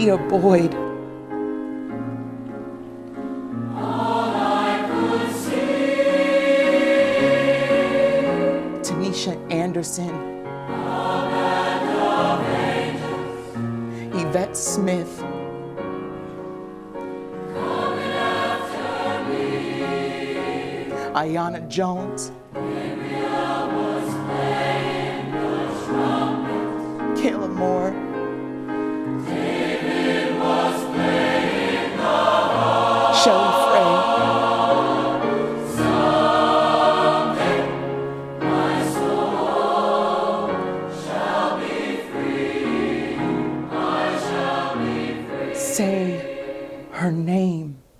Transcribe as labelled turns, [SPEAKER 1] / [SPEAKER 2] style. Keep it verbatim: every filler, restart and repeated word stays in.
[SPEAKER 1] Kia Boyd. Tanisha Anderson. Yvette Smith. Ayanna Jones. Kayla Moore. Shelley Frey. Say her name.